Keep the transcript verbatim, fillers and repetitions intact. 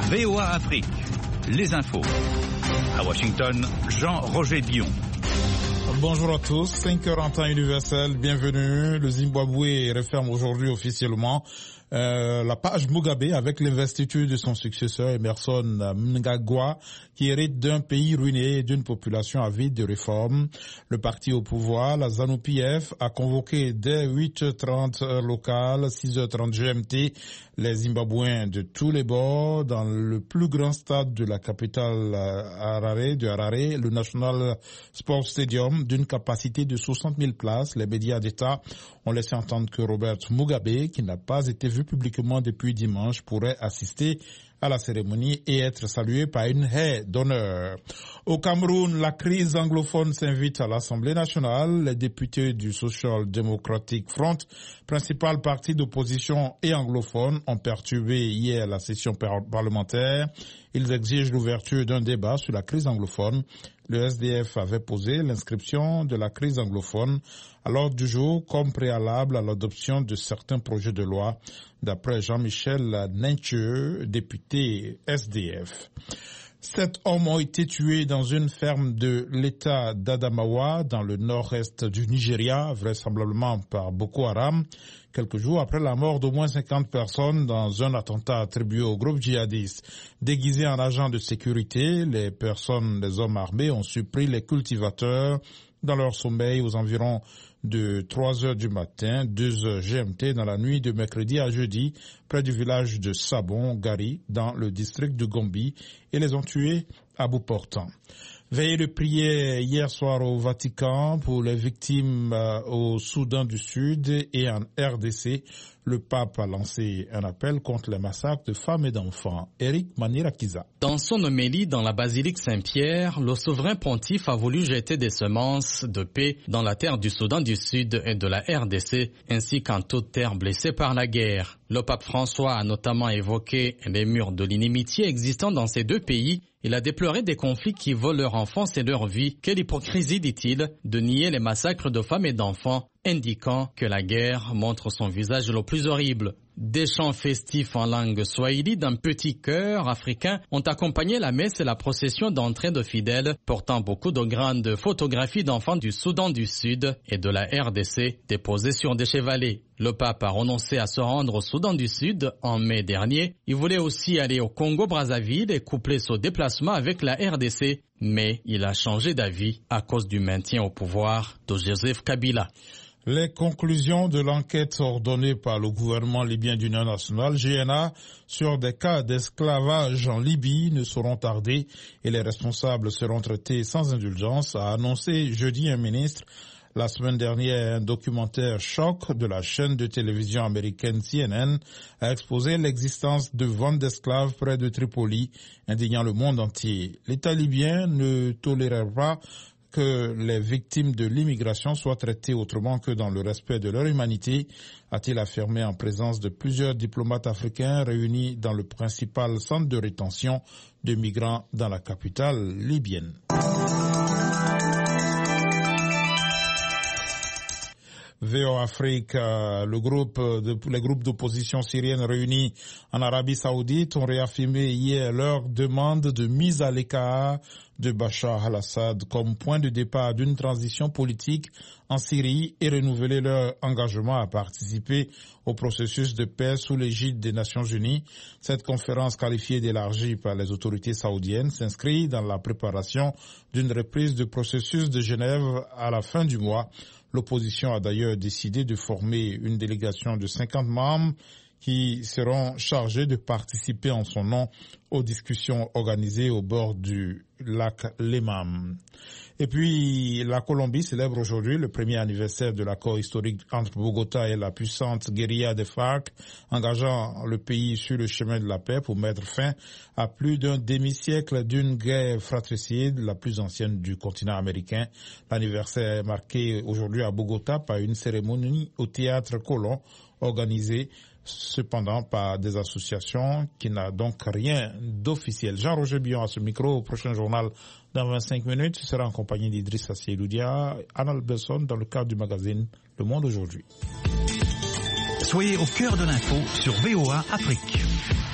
V O A Afrique, les infos. À Washington, Jean-Roger Bion. Bonjour à tous, cinq heures en temps universel, bienvenue. Le Zimbabwe referme aujourd'hui officiellement euh, la page Mugabe avec l'investiture de son successeur Emmerson Mnangagwa, qui hérite d'un pays ruiné et d'une population avide de réformes. Le parti au pouvoir, la ZANU-P F, a convoqué dès huit heures trente heure locale, six heures trente G M T, les Zimbabwéens de tous les bords dans le plus grand stade de la capitale Harare, de Harare, le National Sports Stadium, d'une capacité de soixante mille places. Les médias d'État ont laissé entendre que Robert Mugabe, qui n'a pas été vu publiquement depuis dimanche, pourrait assister à la cérémonie et être salué par une haie d'honneur. Au Cameroun, la crise anglophone s'invite à l'Assemblée nationale. Les députés du Social Democratic Front, principal parti d'opposition et anglophone, ont perturbé hier la session par- parlementaire. Ils exigent l'ouverture d'un débat sur la crise anglophone. Le S D F avait posé l'inscription de la crise anglophone à l'ordre du jour comme préalable à l'adoption de certains projets de loi, d'après Jean-Michel Nencheux, député S D F. Sept hommes ont été tués dans une ferme de l'État d'Adamawa, dans le nord-est du Nigeria, vraisemblablement par Boko Haram, quelques jours après la mort d'au moins cinquante personnes dans un attentat attribué au groupe djihadiste. Déguisés en agents de sécurité, les personnes, les hommes armés ont surpris les cultivateurs dans leur sommeil aux environs de trois heures du matin, deux heures G M T, dans la nuit de mercredi à jeudi, près du village de Sabon, Gari, dans le district de Gombi, et les ont tués à bout portant. Veillée de prière hier soir au Vatican pour les victimes euh, au Soudan du Sud et en R D C. Le pape a lancé un appel contre les massacres de femmes et d'enfants. Eric Manirakiza. Dans son homélie dans la basilique Saint-Pierre, le souverain pontife a voulu jeter des semences de paix dans la terre du Soudan du Sud et de la R D C, ainsi qu'en toute terre blessée par la guerre. Le pape François a notamment évoqué les murs de l'inimitié existant dans ces deux pays. Il a déploré des conflits qui volent leur enfance et leur vie. Quelle hypocrisie, dit-il, de nier les massacres de femmes et d'enfants, indiquant que la guerre montre son visage le plus horrible. Des chants festifs en langue swahili d'un petit chœur africain ont accompagné la messe et la procession d'entrée de fidèles, portant beaucoup de grandes photographies d'enfants du Soudan du Sud et de la R D C déposées sur des chevalets. Le pape a renoncé à se rendre au Soudan du Sud en mai dernier. Il voulait aussi aller au Congo-Brazzaville et coupler ce déplacement avec la R D C, mais il a changé d'avis à cause du maintien au pouvoir de Joseph Kabila. Les conclusions de l'enquête ordonnée par le gouvernement libyen d'Union nationale, G N A, sur des cas d'esclavage en Libye ne seront tardées et les responsables seront traités sans indulgence, a annoncé jeudi un ministre. La semaine dernière, un documentaire choc de la chaîne de télévision américaine C N N a exposé l'existence de ventes d'esclaves près de Tripoli, indignant le monde entier. L'État libyen ne tolérera pas que les victimes de l'immigration soient traitées autrement que dans le respect de leur humanité, a-t-il affirmé en présence de plusieurs diplomates africains réunis dans le principal centre de rétention de migrants dans la capitale libyenne. V O A Afrique, le groupe de, les groupes d'opposition syrienne réunis en Arabie Saoudite ont réaffirmé hier leur demande de mise à l'écart de Bachar al-Assad comme point de départ d'une transition politique en Syrie et renouveler leur engagement à participer au processus de paix sous l'égide des Nations Unies. Cette conférence qualifiée d'élargie par les autorités saoudiennes s'inscrit dans la préparation d'une reprise du processus de Genève à la fin du mois. L'opposition a d'ailleurs décidé de former une délégation de cinquante membres qui seront chargés de participer en son nom aux discussions organisées au bord du lac Lemam. Et puis, la Colombie célèbre aujourd'hui le premier anniversaire de l'accord historique entre Bogota et la puissante guérilla des FARC, engageant le pays sur le chemin de la paix pour mettre fin à plus d'un demi-siècle d'une guerre fratricide, la plus ancienne du continent américain. L'anniversaire est marqué aujourd'hui à Bogota par une cérémonie au théâtre Colón, organisée cependant par des associations qui n'a donc rien d'officiel. Jean-Roger Bion à ce micro. Au prochain journal dans vingt-cinq minutes, il sera en compagnie d'Idriss Assieloudia, Anna Besson dans le cadre du magazine Le Monde aujourd'hui. Soyez au cœur de l'info sur V O A Afrique.